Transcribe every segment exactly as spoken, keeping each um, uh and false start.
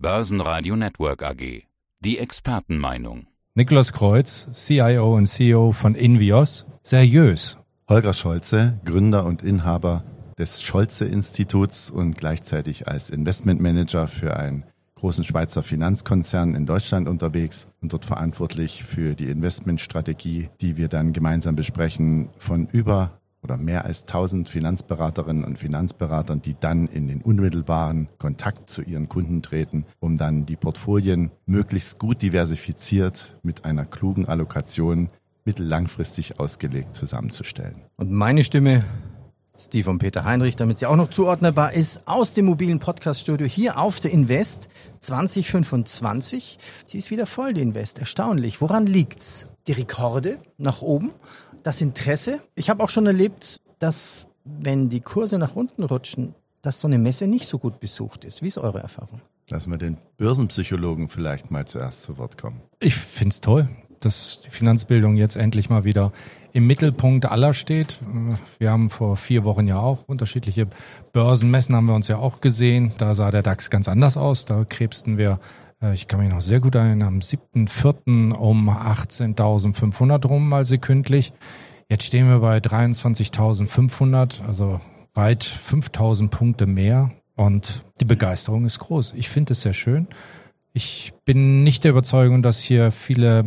Börsenradio Network A G. Die Expertenmeinung. Nikolaus Kreuz, C I O und C E O von Invios. Seriös. Holger Scholze, Gründer und Inhaber des Scholze-Instituts und gleichzeitig als Investmentmanager für einen großen Schweizer Finanzkonzern in Deutschland unterwegs und dort verantwortlich für die Investmentstrategie, die wir dann gemeinsam besprechen, von über oder mehr als tausend Finanzberaterinnen und Finanzberatern, die dann in den unmittelbaren Kontakt zu ihren Kunden treten, um dann die Portfolien möglichst gut diversifiziert mit einer klugen Allokation mittellangfristig ausgelegt zusammenzustellen. Und meine Stimme ist die von Peter Heinrich, damit sie auch noch zuordnbar ist, aus dem mobilen Podcast-Studio hier auf der Invest zwanzig fünfundzwanzig. Sie ist wieder voll, die Invest. Erstaunlich. Woran liegt's? Die Rekorde nach oben, das Interesse. Ich habe auch schon erlebt, dass, wenn die Kurse nach unten rutschen, dass so eine Messe nicht so gut besucht ist. Wie ist eure Erfahrung? Lassen wir den Börsenpsychologen vielleicht mal zuerst zu Wort kommen. Ich find's toll, dass die Finanzbildung jetzt endlich mal wieder im Mittelpunkt aller steht. Wir haben vor vier Wochen ja auch unterschiedliche Börsenmessen, haben wir uns ja auch gesehen. Da sah der DAX ganz anders aus. Da krebsten wir, ich kann mich noch sehr gut erinnern, am siebten vierten um achtzehntausendfünfhundert rum mal sekündlich. Jetzt stehen wir bei dreiundzwanzigtausendfünfhundert, also weit fünftausend Punkte mehr. Und die Begeisterung ist groß. Ich finde es sehr schön. Ich bin nicht der Überzeugung, dass hier viele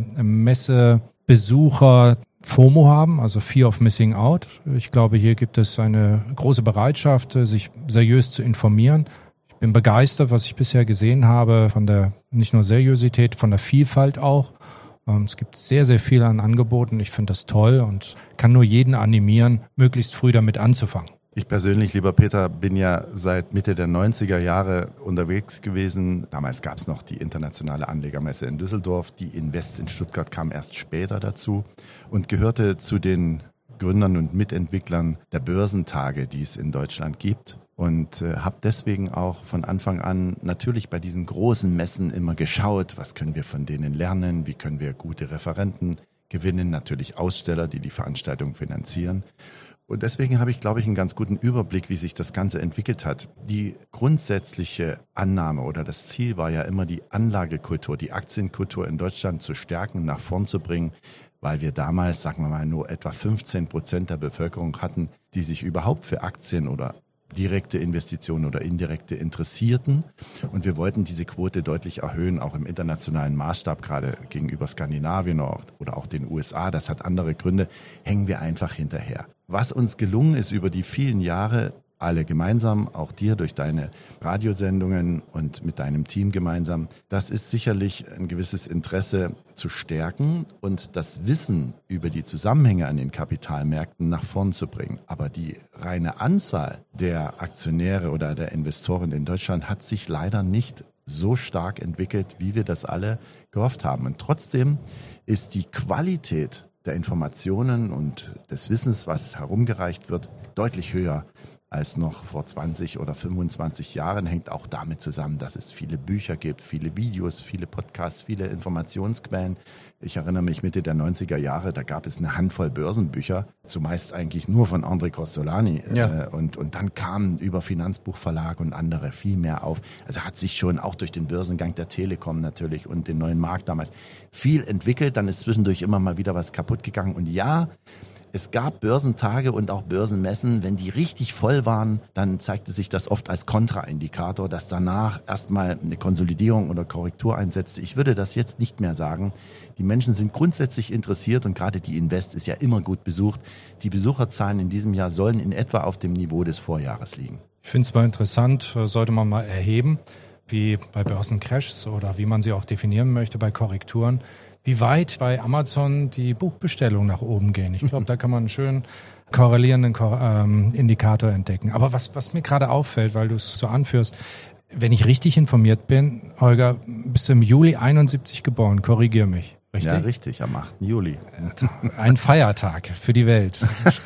Messebesucher FOMO haben, also Fear of Missing Out. Ich glaube, hier gibt es eine große Bereitschaft, sich seriös zu informieren. Ich bin begeistert, was ich bisher gesehen habe, von der nicht nur Seriosität, von der Vielfalt auch. Es gibt sehr, sehr viel an Angeboten. Ich finde das toll und kann nur jeden animieren, möglichst früh damit anzufangen. Ich persönlich, lieber Peter, bin ja seit Mitte der neunziger Jahre unterwegs gewesen. Damals gab es noch die internationale Anlegermesse in Düsseldorf. Die Invest in Stuttgart kam erst später dazu und gehörte zu den Gründern und Mitentwicklern der Börsentage, die es in Deutschland gibt. Und äh, habe deswegen auch von Anfang an natürlich bei diesen großen Messen immer geschaut, was können wir von denen lernen, wie können wir gute Referenten gewinnen, natürlich Aussteller, die die Veranstaltung finanzieren. Und deswegen habe ich, glaube ich, einen ganz guten Überblick, wie sich das Ganze entwickelt hat. Die grundsätzliche Annahme oder das Ziel war ja immer, die Anlagekultur, die Aktienkultur in Deutschland zu stärken, nach vorn zu bringen, weil wir damals, sagen wir mal, nur etwa fünfzehn Prozent der Bevölkerung hatten, die sich überhaupt für Aktien oder direkte Investitionen oder indirekte interessierten. Und wir wollten diese Quote deutlich erhöhen, auch im internationalen Maßstab, gerade gegenüber Skandinavien oder auch den U S A. Das hat andere Gründe, hängen wir einfach hinterher. Was uns gelungen ist über die vielen Jahre, alle gemeinsam, auch dir durch deine Radiosendungen und mit deinem Team gemeinsam, das ist sicherlich ein gewisses Interesse zu stärken und das Wissen über die Zusammenhänge an den Kapitalmärkten nach vorn zu bringen. Aber die reine Anzahl der Aktionäre oder der Investoren in Deutschland hat sich leider nicht so stark entwickelt, wie wir das alle gehofft haben. Und trotzdem ist die Qualität der Informationen und des Wissens, was herumgereicht wird, deutlich höher als noch vor zwanzig oder fünfundzwanzig Jahren, hängt auch damit zusammen, dass es viele Bücher gibt, viele Videos, viele Podcasts, viele Informationsquellen. Ich erinnere mich Mitte der neunziger Jahre, da gab es eine Handvoll Börsenbücher, zumeist eigentlich nur von André Costolani. Ja. Äh, und, und dann kamen über Finanzbuchverlag und andere viel mehr auf. Also hat sich schon auch durch den Börsengang der Telekom natürlich und den neuen Markt damals viel entwickelt. Dann ist zwischendurch immer mal wieder was kaputt gegangen. Und ja, es gab Börsentage und auch Börsenmessen, wenn die richtig voll waren, dann zeigte sich das oft als Kontraindikator, dass danach erstmal eine Konsolidierung oder Korrektur einsetzte. Ich würde das jetzt nicht mehr sagen. Die Menschen sind grundsätzlich interessiert und gerade die Invest ist ja immer gut besucht. Die Besucherzahlen in diesem Jahr sollen in etwa auf dem Niveau des Vorjahres liegen. Ich finde es mal interessant, sollte man mal erheben, wie bei Börsencrashs oder wie man sie auch definieren möchte bei Korrekturen, wie weit bei Amazon die Buchbestellungen nach oben gehen. Ich glaube, da kann man einen schön korrelierenden ähm, Indikator entdecken. Aber was, was mir gerade auffällt, weil du es so anführst, wenn ich richtig informiert bin, Holger, bist du im Juli einundsiebzig geboren, korrigier mich. Richtig? Ja, richtig, am achten Juli. Ein Feiertag für die Welt.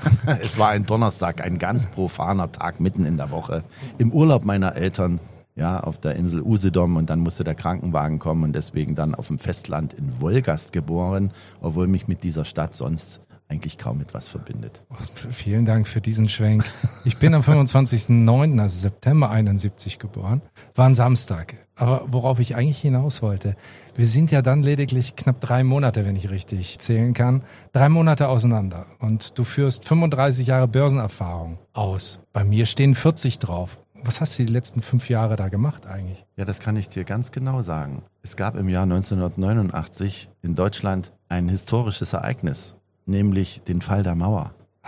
Es war ein Donnerstag, ein ganz profaner Tag mitten in der Woche. Im Urlaub meiner Eltern. Ja, auf der Insel Usedom und dann musste der Krankenwagen kommen und deswegen dann auf dem Festland in Wolgast geboren, obwohl mich mit dieser Stadt sonst eigentlich kaum mit was verbindet. Vielen Dank für diesen Schwenk. Ich bin am fünfundzwanzigsten neunten, also September einundsiebzig geboren. War ein Samstag. Aber worauf ich eigentlich hinaus wollte, wir sind ja dann lediglich knapp drei Monate, wenn ich richtig zählen kann, drei Monate auseinander. Und du führst fünfunddreißig Jahre Börsenerfahrung aus. Bei mir stehen vierzig drauf. Was hast du die letzten fünf Jahre da gemacht eigentlich? Ja, das kann ich dir ganz genau sagen. Es gab im Jahr neunzehnhundertneunundachtzig in Deutschland ein historisches Ereignis, nämlich den Fall der Mauer.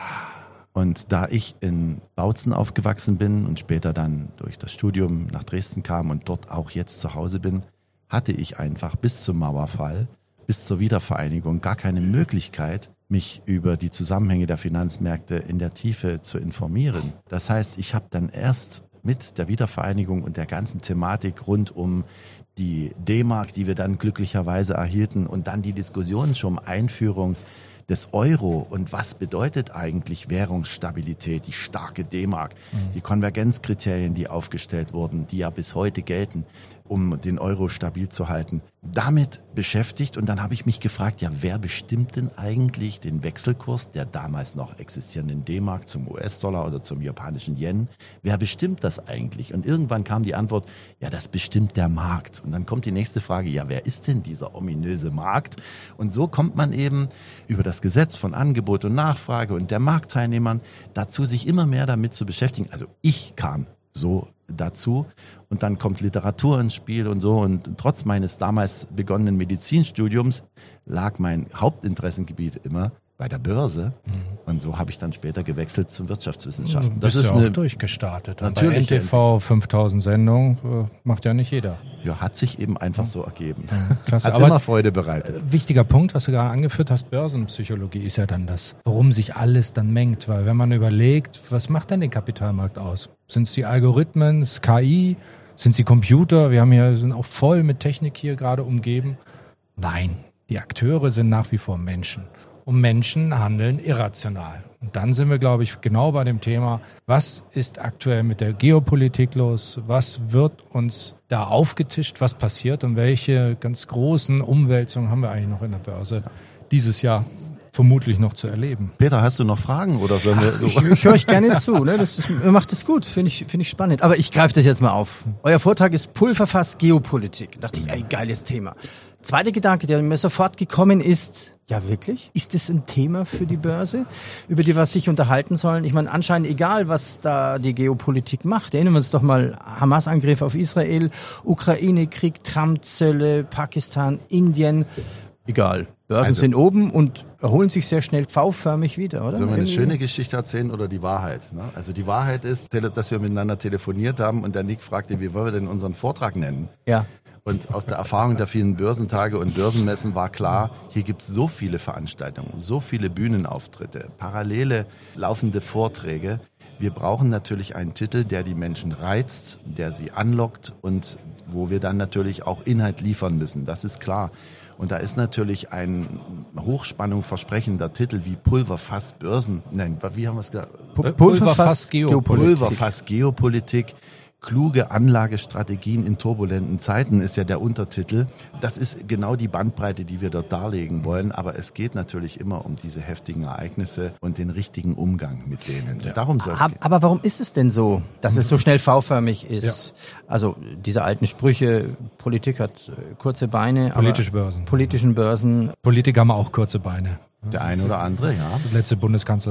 Und da ich in Bautzen aufgewachsen bin und später dann durch das Studium nach Dresden kam und dort auch jetzt zu Hause bin, hatte ich einfach bis zum Mauerfall, bis zur Wiedervereinigung gar keine Möglichkeit, mich über die Zusammenhänge der Finanzmärkte in der Tiefe zu informieren. Das heißt, ich habe dann erst mit der Wiedervereinigung und der ganzen Thematik rund um die D-Mark, die wir dann glücklicherweise erhielten, und dann die Diskussion schon um Einführung des Euro und was bedeutet eigentlich Währungsstabilität, die starke D-Mark, mhm. die Konvergenzkriterien, die aufgestellt wurden, die ja bis heute gelten, um den Euro stabil zu halten, damit beschäftigt. Und dann habe ich mich gefragt, ja, wer bestimmt denn eigentlich den Wechselkurs der damals noch existierenden D-Mark zum U S-Dollar oder zum japanischen Yen? Wer bestimmt das eigentlich? Und irgendwann kam die Antwort, ja, das bestimmt der Markt. Und dann kommt die nächste Frage, ja, wer ist denn dieser ominöse Markt? Und so kommt man eben über das Gesetz von Angebot und Nachfrage und der Marktteilnehmern dazu, sich immer mehr damit zu beschäftigen. Also ich kam so dazu und dann kommt Literatur ins Spiel und so, und trotz meines damals begonnenen Medizinstudiums lag mein Hauptinteressengebiet immer bei der Börse, mhm. und so habe ich dann später gewechselt zum Wirtschaftswissenschaften. Das ist ja auch durchgestartet. Natürlich. Bei N T V fünftausend Sendungen äh, macht ja nicht jeder. Ja, hat sich eben einfach so ergeben. Ja, klasse. Hat Aber immer Freude bereitet. Äh, wichtiger Punkt, was du gerade angeführt hast, Börsenpsychologie ist ja dann das, worum sich alles dann mengt. Weil wenn man überlegt, was macht denn den Kapitalmarkt aus? Sind es die Algorithmen, das K I, sind es die Computer? Wir haben hier, sind auch voll mit Technik hier gerade umgeben. Nein, die Akteure sind nach wie vor Menschen. Und Menschen handeln irrational. Und dann sind wir, glaube ich, genau bei dem Thema, was ist aktuell mit der Geopolitik los? Was wird uns da aufgetischt? Was passiert? Und welche ganz großen Umwälzungen haben wir eigentlich noch in der Börse dieses Jahr vermutlich noch zu erleben? Peter, hast du noch Fragen? Oder sollen wir Ach, ich, ich höre euch gerne zu. Ne? Das ist, macht es gut, finde ich, finde ich spannend. Aber ich greife das jetzt mal auf. Euer Vortrag ist Pulverfass Geopolitik. Da dachte ich, ey, geiles Thema. Zweiter Gedanke, der mir sofort gekommen ist, ja wirklich? Ist das ein Thema für die Börse, über die wir sich unterhalten sollen? Ich meine, anscheinend egal, was da die Geopolitik macht. Erinnern wir uns doch mal, Hamas-Angriff auf Israel, Ukraine-Krieg, Trump-Zölle, Pakistan, Indien. Egal. Börsen also, sind oben und erholen sich sehr schnell V-förmig wieder, oder? Sollen wir eine schöne Geschichte erzählen oder die Wahrheit? Ne? Also die Wahrheit ist, dass wir miteinander telefoniert haben und der Nick fragte, wie wollen wir denn unseren Vortrag nennen? Ja. Und aus der Erfahrung der vielen Börsentage und Börsenmessen war klar, hier gibt es so viele Veranstaltungen, so viele Bühnenauftritte, parallele laufende Vorträge. Wir brauchen natürlich einen Titel, der die Menschen reizt, der sie anlockt und wo wir dann natürlich auch Inhalt liefern müssen. Das ist klar. Und da ist natürlich ein Hochspannung versprechender Titel wie Pulverfass Börsen, nein, wie haben wir es gesagt? Pulverfass Geopolitik. Pulverfass Geopolitik. Kluge Anlagestrategien in turbulenten Zeiten ist ja der Untertitel. Das ist genau die Bandbreite, die wir dort darlegen wollen. Aber es geht natürlich immer um diese heftigen Ereignisse und den richtigen Umgang mit denen. Ja. Darum soll es gehen. Aber warum ist es denn so, dass es so schnell V-förmig ist? Ja. Also diese alten Sprüche, Politik hat kurze Beine. Politische Börsen. Politischen Börsen. Politiker haben auch kurze Beine. Der eine oder andere, ja. Der letzte Bundeskanzler.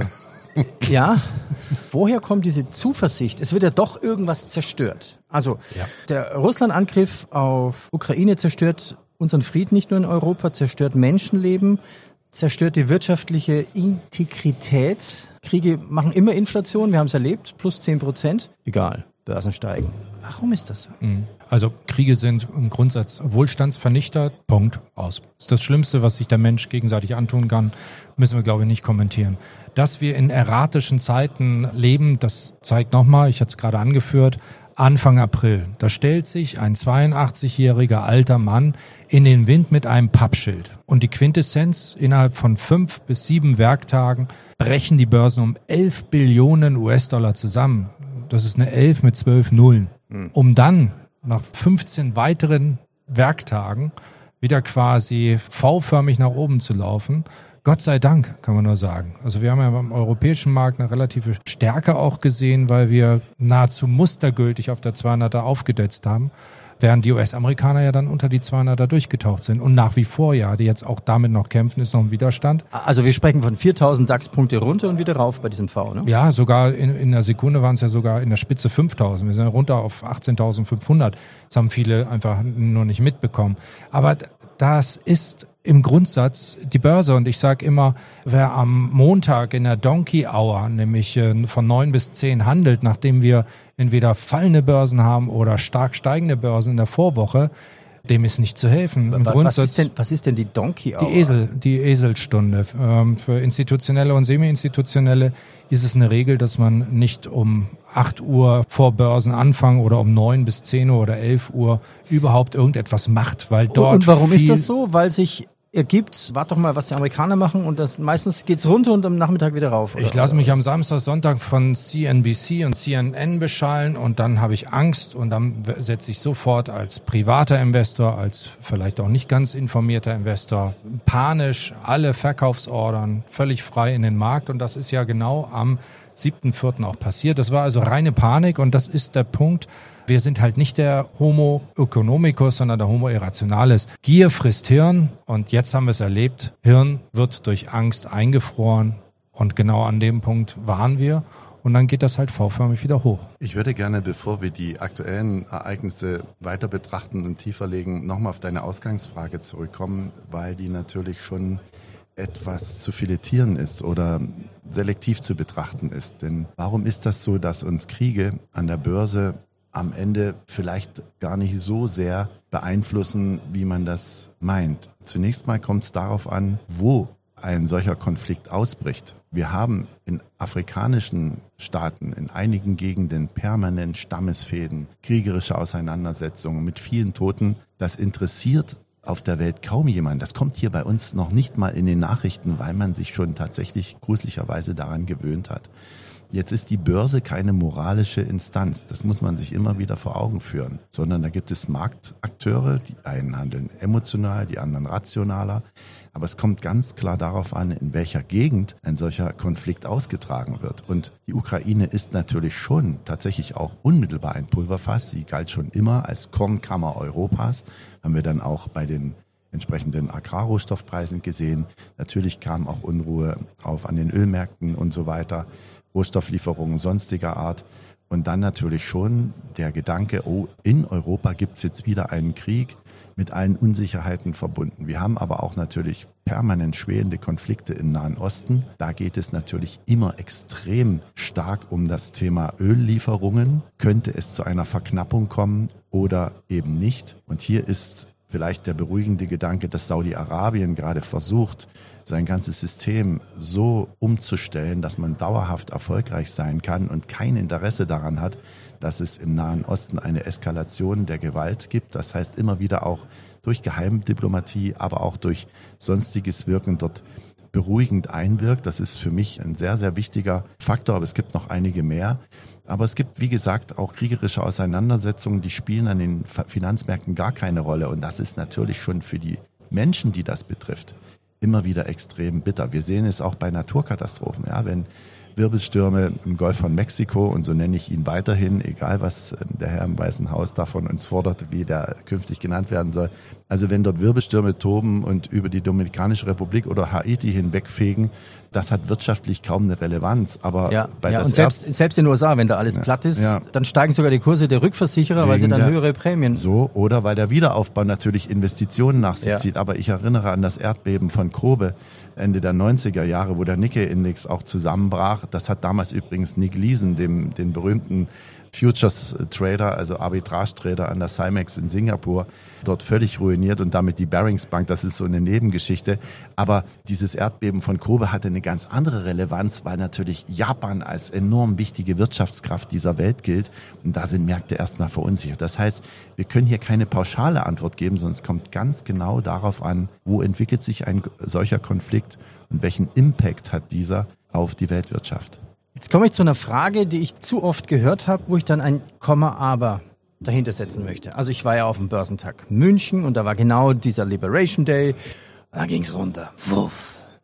Ja, woher kommt diese Zuversicht? Es wird ja doch irgendwas zerstört. Also ja. Der Russland-Angriff auf Ukraine zerstört unseren Frieden nicht nur in Europa, zerstört Menschenleben, zerstört die wirtschaftliche Integrität. Kriege machen immer Inflation, wir haben es erlebt, plus zehn Prozent. Egal, Börsen steigen. Warum ist das so? Also Kriege sind im Grundsatz Wohlstandsvernichter, Punkt, aus. Das ist das Schlimmste, was sich der Mensch gegenseitig antun kann, müssen wir, glaube ich, nicht kommentieren. Dass wir in erratischen Zeiten leben, das zeigt nochmal, ich hatte es gerade angeführt, Anfang April. Da stellt sich ein zweiundachtzigjähriger alter Mann in den Wind mit einem Pappschild. Und die Quintessenz, innerhalb von fünf bis sieben Werktagen brechen die Börsen um elf Billionen U S-Dollar zusammen. Das ist eine elf mit zwölf Nullen. Um dann nach fünfzehn weiteren Werktagen wieder quasi V-förmig nach oben zu laufen. Gott sei Dank, kann man nur sagen. Also wir haben ja beim europäischen Markt eine relative Stärke auch gesehen, weil wir nahezu mustergültig auf der zweihunderter aufgedetzt haben, während die U S-Amerikaner ja dann unter die zweihunderter durchgetaucht sind und nach wie vor ja, die jetzt auch damit noch kämpfen, ist noch ein Widerstand. Also wir sprechen von viertausend DAX-Punkte runter und wieder rauf bei diesem V, ne? Ja, sogar in, in der Sekunde waren es ja sogar in der Spitze fünftausend. Wir sind runter auf achtzehntausendfünfhundert. Das haben viele einfach nur nicht mitbekommen. Aber das ist im Grundsatz die Börse und ich sage immer, wer am Montag in der Donkey Hour, nämlich von neun bis zehn handelt, nachdem wir entweder fallende Börsen haben oder stark steigende Börsen in der Vorwoche, dem ist nicht zu helfen. Im was, Grundsatz, was, ist denn, was ist denn die Donkey Hour? Die Esel, die Eselstunde. Ähm, für institutionelle und semi-institutionelle ist es eine Regel, dass man nicht um acht Uhr vor Börsenanfang oder um neun bis zehn Uhr oder elf Uhr überhaupt irgendetwas macht, weil dort Und warum viel ist das so? Weil sich ergibt, wart doch mal, was die Amerikaner machen und das meistens geht's runter und am Nachmittag wieder rauf. Oder? Ich lasse mich am Samstag, Sonntag von C N B C und C N N beschallen und dann habe ich Angst und dann setze ich sofort als privater Investor, als vielleicht auch nicht ganz informierter Investor panisch alle Verkaufsordern völlig frei in den Markt und das ist ja genau am siebten vierten auch passiert. Das war also reine Panik und das ist der Punkt. Wir sind halt nicht der Homo economicus, sondern der Homo irrationalis. Gier frisst Hirn und jetzt haben wir es erlebt. Hirn wird durch Angst eingefroren und genau an dem Punkt waren wir. Und dann geht das halt V-förmig wieder hoch. Ich würde gerne, bevor wir die aktuellen Ereignisse weiter betrachten und tiefer legen, nochmal auf deine Ausgangsfrage zurückkommen, weil die natürlich schon etwas zu filetieren ist oder selektiv zu betrachten ist. Denn warum ist das so, dass uns Kriege an der Börse am Ende vielleicht gar nicht so sehr beeinflussen, wie man das meint? Zunächst mal kommt es darauf an, wo ein solcher Konflikt ausbricht. Wir haben in afrikanischen Staaten, in einigen Gegenden permanent Stammesfehden, kriegerische Auseinandersetzungen mit vielen Toten. Das interessiert auf der Welt kaum jemand. Das kommt hier bei uns noch nicht mal in den Nachrichten, weil man sich schon tatsächlich gruseligerweise daran gewöhnt hat. Jetzt ist die Börse keine moralische Instanz. Das muss man sich immer wieder vor Augen führen. Sondern da gibt es Marktakteure, die einen handeln emotional, die anderen rationaler. Aber es kommt ganz klar darauf an, in welcher Gegend ein solcher Konflikt ausgetragen wird. Und die Ukraine ist natürlich schon tatsächlich auch unmittelbar ein Pulverfass. Sie galt schon immer als Kornkammer Europas. Haben wir dann auch bei den entsprechenden Agrarrohstoffpreisen gesehen. Natürlich kam auch Unruhe auf an den Ölmärkten und so weiter. Rohstofflieferungen sonstiger Art und dann natürlich schon der Gedanke, oh, in Europa gibt's jetzt wieder einen Krieg mit allen Unsicherheiten verbunden. Wir haben aber auch natürlich permanent schwelende Konflikte im Nahen Osten. Da geht es natürlich immer extrem stark um das Thema Öllieferungen. Könnte es zu einer Verknappung kommen oder eben nicht? Und hier ist vielleicht der beruhigende Gedanke, dass Saudi-Arabien gerade versucht, sein ganzes System so umzustellen, dass man dauerhaft erfolgreich sein kann und kein Interesse daran hat, dass es im Nahen Osten eine Eskalation der Gewalt gibt. Das heißt immer wieder auch durch Geheimdiplomatie, aber auch durch sonstiges Wirken dort beruhigend einwirkt. Das ist für mich ein sehr, sehr wichtiger Faktor, aber es gibt noch einige mehr. Aber es gibt, wie gesagt, auch kriegerische Auseinandersetzungen, die spielen an den Finanzmärkten gar keine Rolle. Und das ist natürlich schon für die Menschen, die das betrifft, immer wieder extrem bitter. Wir sehen es auch bei Naturkatastrophen. Ja, wenn Wirbelstürme im Golf von Mexiko, und so nenne ich ihn weiterhin, egal was der Herr im Weißen Haus da von uns fordert, wie der künftig genannt werden soll. Also wenn dort Wirbelstürme toben und über die Dominikanische Republik oder Haiti hinwegfegen, das hat wirtschaftlich kaum eine Relevanz. Aber ja, bei ja, das und selbst, selbst in den U S A, wenn da alles ja, platt ist, ja, dann steigen sogar die Kurse der Rückversicherer, Wegen weil sie dann der, höhere Prämien... So, oder weil der Wiederaufbau natürlich Investitionen nach sich ja. zieht. Aber ich erinnere an das Erdbeben von Kobe Ende der neunziger Jahre, wo der Nikkei-Index auch zusammenbrach. Das hat damals übrigens Nick Leeson, dem, den berühmten Futures-Trader, also Arbitrage-Trader an der Cymex in Singapur, dort völlig ruiniert und damit die Barings Bank, das ist so eine Nebengeschichte. Aber dieses Erdbeben von Kobe hatte eine ganz andere Relevanz, weil natürlich Japan als enorm wichtige Wirtschaftskraft dieser Welt gilt und da sind Märkte erstmal verunsichert. Das heißt, wir können hier keine pauschale Antwort geben, sondern es kommt ganz genau darauf an, wo entwickelt sich ein solcher Konflikt und welchen Impact hat dieser auf die Weltwirtschaft. Jetzt komme ich zu einer Frage, die ich zu oft gehört habe, wo ich dann ein Komma, aber dahinter setzen möchte. Also ich war ja auf dem Börsentag München und da war genau dieser Liberation Day. Da ging's runter. Wuff.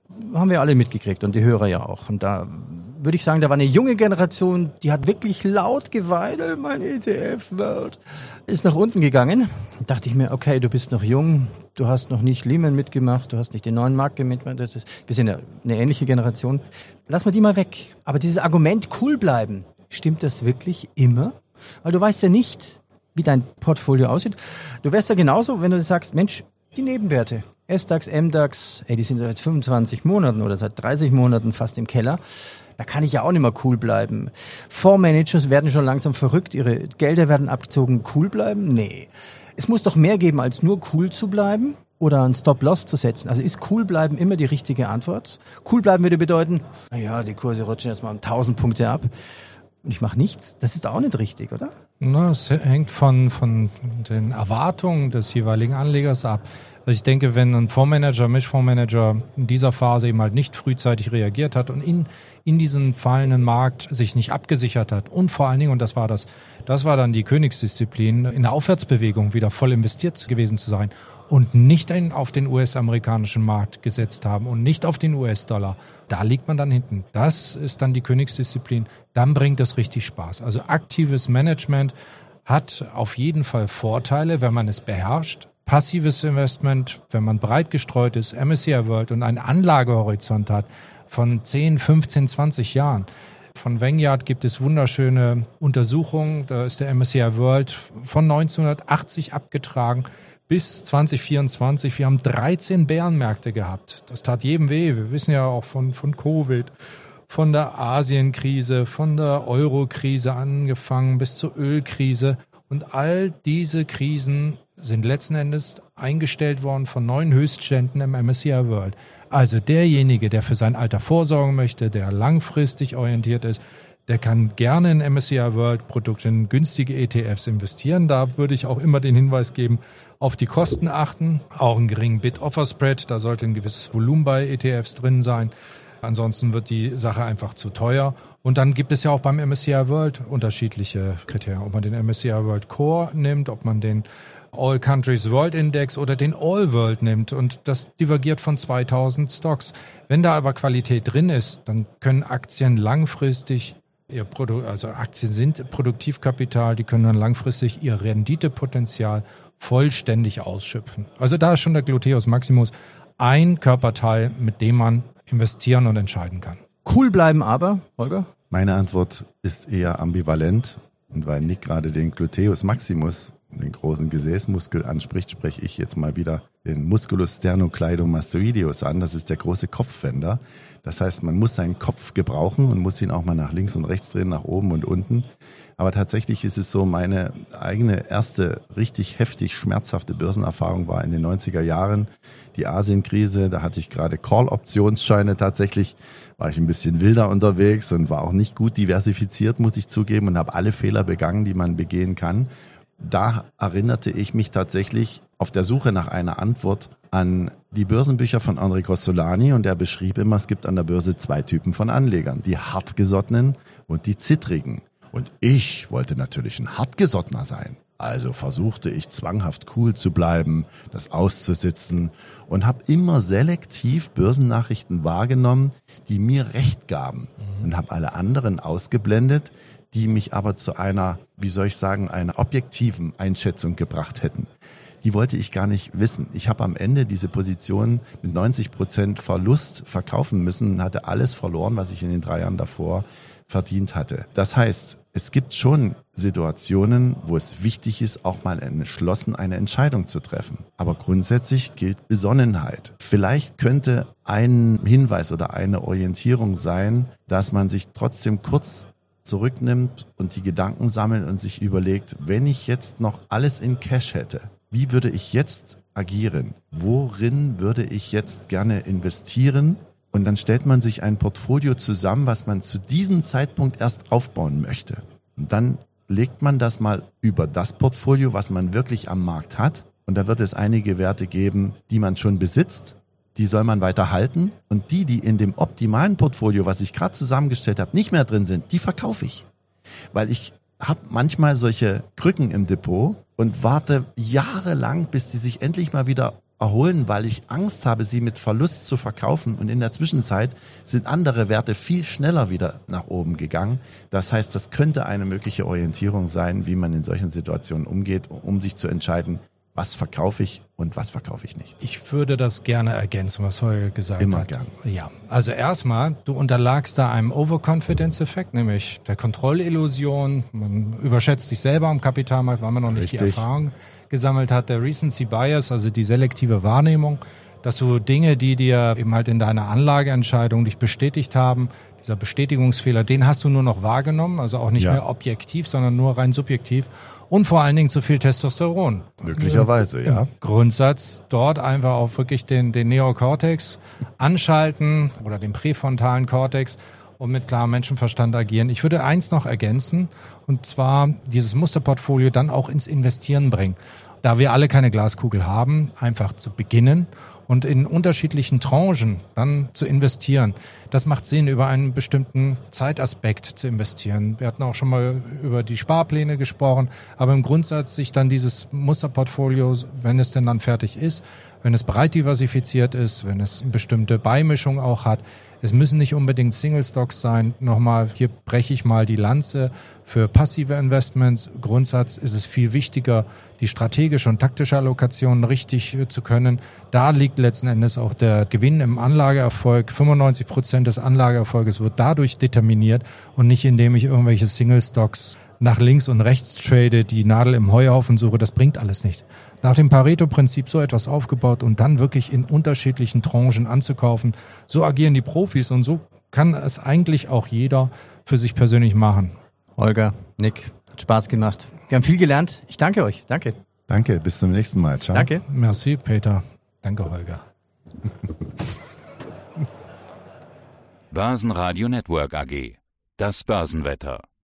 haben wir alle mitgekriegt und die Hörer ja auch. Und da würde ich sagen, da war eine junge Generation, die hat wirklich laut geweint, mein E T F-World ist nach unten gegangen. Da dachte ich mir, okay, du bist noch jung, du hast noch nicht Lehman mitgemacht, du hast nicht den neuen Markt mitgemacht, das ist, wir sind ja eine ähnliche Generation. Lass mal die mal weg. Aber dieses Argument, cool bleiben, stimmt das wirklich immer? Weil du weißt ja nicht, wie dein Portfolio aussieht. Du wärst ja genauso, wenn du sagst, Mensch, die Nebenwerte, S-DAX, M-DAX, ey, die sind seit fünfundzwanzig Monaten oder seit dreißig Monaten fast im Keller. Da kann ich ja auch nicht mehr cool bleiben. Fondsmanagers werden schon langsam verrückt, ihre Gelder werden abgezogen. Cool bleiben? Nee. Es muss doch mehr geben, als nur cool zu bleiben oder einen Stop-Loss zu setzen. Also ist cool bleiben immer die richtige Antwort? Cool bleiben würde bedeuten, naja, die Kurse rutschen jetzt mal um tausend Punkte ab und ich mache nichts. Das ist auch nicht richtig, oder? Na, es hängt von, von den Erwartungen des jeweiligen Anlegers ab. Also ich denke, wenn ein Fondsmanager, Mischfondsmanager in dieser Phase eben halt nicht frühzeitig reagiert hat und in, in diesen fallenden Markt sich nicht abgesichert hat und vor allen Dingen, und das war das, das war dann die Königsdisziplin, in der Aufwärtsbewegung wieder voll investiert gewesen zu sein und nicht in, auf den U S-amerikanischen Markt gesetzt haben und nicht auf den U S-Dollar, da liegt man dann hinten. Das ist dann die Königsdisziplin, dann bringt das richtig Spaß. Also aktives Management hat auf jeden Fall Vorteile, wenn man es beherrscht. Passives Investment, wenn man breit gestreut ist, M S C I World und einen Anlagehorizont hat von zehn, fünfzehn, zwanzig Jahren. Von Vanguard gibt es wunderschöne Untersuchungen. Da ist der M S C I World von neunzehnhundertachtzig abgetragen bis zwanzig vierundzwanzig. Wir haben dreizehn Bärenmärkte gehabt. Das tat jedem weh. Wir wissen ja auch von, von Covid, von der Asienkrise, von der Eurokrise angefangen bis zur Ölkrise. Und all diese Krisen sind letzten Endes eingestellt worden von neuen Höchstständen im M S C I World. Also derjenige, der für sein Alter vorsorgen möchte, der langfristig orientiert ist, der kann gerne in M S C I World Produkte, in günstige E T Fs investieren. Da würde ich auch immer den Hinweis geben, auf die Kosten achten, auch einen geringen Bid-Offer-Spread, da sollte ein gewisses Volumen bei E T Fs drin sein. Ansonsten wird die Sache einfach zu teuer. Und dann gibt es ja auch beim M S C I World unterschiedliche Kriterien, ob man den M S C I World Core nimmt, ob man den All Countries World Index oder den All World nimmt, und das divergiert von zweitausend Stocks. Wenn da aber Qualität drin ist, dann können Aktien langfristig ihr Produ- also Aktien sind Produktivkapital, die können dann langfristig ihr Renditepotenzial vollständig ausschöpfen. Also da ist schon der Gluteus Maximus ein Körperteil, mit dem man investieren und entscheiden kann. Cool bleiben aber, Holger? Meine Antwort ist eher ambivalent, und weil Nick gerade den Gluteus Maximus, den großen Gesäßmuskel anspricht, spreche ich jetzt mal wieder den Musculus sternocleidomastoideus an. Das ist der große Kopfwender. Das heißt, man muss seinen Kopf gebrauchen und muss ihn auch mal nach links und rechts drehen, nach oben und unten. Aber tatsächlich ist es so, meine eigene erste richtig heftig schmerzhafte Börsenerfahrung war in den neunziger Jahren. Die Asienkrise, da hatte ich gerade Call-Optionsscheine tatsächlich, war ich ein bisschen wilder unterwegs und war auch nicht gut diversifiziert, muss ich zugeben, und habe alle Fehler begangen, die man begehen kann. Da erinnerte ich mich tatsächlich auf der Suche nach einer Antwort an die Börsenbücher von André Kostolany, und er beschrieb immer, es gibt an der Börse zwei Typen von Anlegern, die hartgesottenen und die zittrigen. Und ich wollte natürlich ein hartgesottener sein. Also versuchte ich zwanghaft cool zu bleiben, das auszusitzen, und habe immer selektiv Börsennachrichten wahrgenommen, die mir Recht gaben, und habe alle anderen ausgeblendet, die mich aber zu einer, wie soll ich sagen, einer objektiven Einschätzung gebracht hätten. Die wollte ich gar nicht wissen. Ich habe am Ende diese Position mit neunzig Prozent Verlust verkaufen müssen und hatte alles verloren, was ich in den drei Jahren davor verdient hatte. Das heißt, es gibt schon Situationen, wo es wichtig ist, auch mal entschlossen eine Entscheidung zu treffen. Aber grundsätzlich gilt Besonnenheit. Vielleicht könnte ein Hinweis oder eine Orientierung sein, dass man sich trotzdem kurz zurücknimmt und die Gedanken sammelt und sich überlegt, wenn ich jetzt noch alles in Cash hätte, wie würde ich jetzt agieren? Worin würde ich jetzt gerne investieren? Und dann stellt man sich ein Portfolio zusammen, was man zu diesem Zeitpunkt erst aufbauen möchte. Und dann legt man das mal über das Portfolio, was man wirklich am Markt hat. Und da wird es einige Werte geben, die man schon besitzt. Die soll man weiter halten. Und die, die in dem optimalen Portfolio, was ich gerade zusammengestellt habe, nicht mehr drin sind, die verkaufe ich. Weil ich habe manchmal solche Krücken im Depot und warte jahrelang, bis die sich endlich mal wieder erholen, weil ich Angst habe, sie mit Verlust zu verkaufen. Und in der Zwischenzeit sind andere Werte viel schneller wieder nach oben gegangen. Das heißt, das könnte eine mögliche Orientierung sein, wie man in solchen Situationen umgeht, um sich zu entscheiden, was verkaufe ich und was verkaufe ich nicht. Ich würde das gerne ergänzen, was Holger gesagt Immer hat. gern. Ja, also erstmal, du unterlagst da einem Overconfidence-Effekt, nämlich der Kontrollillusion. Man überschätzt sich selber am Kapitalmarkt, weil man noch nicht Richtig. die Erfahrung gesammelt hat. Der Recency Bias, also die selektive Wahrnehmung, dass du Dinge, die dir eben halt in deiner Anlageentscheidung dich bestätigt haben, dieser Bestätigungsfehler, den hast du nur noch wahrgenommen, also auch nicht Ja. mehr objektiv, sondern nur rein subjektiv. Und vor allen Dingen zu viel Testosteron. Möglicherweise, ja. Im Grundsatz dort einfach auch wirklich den, den Neokortex anschalten oder den präfrontalen Kortex und mit klarem Menschenverstand agieren. Ich würde eins noch ergänzen, und zwar dieses Musterportfolio dann auch ins Investieren bringen. Da wir alle keine Glaskugel haben, einfach zu beginnen und in unterschiedlichen Tranchen dann zu investieren. Das macht Sinn, über einen bestimmten Zeitaspekt zu investieren. Wir hatten auch schon mal über die Sparpläne gesprochen, aber im Grundsatz sich dann dieses Musterportfolio, wenn es denn dann fertig ist, wenn es breit diversifiziert ist, wenn es eine bestimmte Beimischung auch hat. Es müssen nicht unbedingt Single Stocks sein. Nochmal, hier breche ich mal die Lanze für passive Investments. Grundsatz ist es viel wichtiger, die strategische und taktische Allokation richtig äh, zu können. Da liegt letzten Endes auch der Gewinn im Anlageerfolg. fünfundneunzig Prozent des Anlageerfolges wird dadurch determiniert und nicht indem ich irgendwelche Single Stocks nach links und rechts trade, die Nadel im Heuhaufen suche. Das bringt alles nicht. Nach dem Pareto-Prinzip so etwas aufgebaut und dann wirklich in unterschiedlichen Tranchen anzukaufen. So agieren die Profis und so kann es eigentlich auch jeder für sich persönlich machen. Holger, Nick, hat Spaß gemacht. Wir haben viel gelernt. Ich danke euch. Danke. Danke, bis zum nächsten Mal. Ciao. Danke. Merci, Peter. Danke, Holger. Börsenradio Network A G. Das Börsenwetter.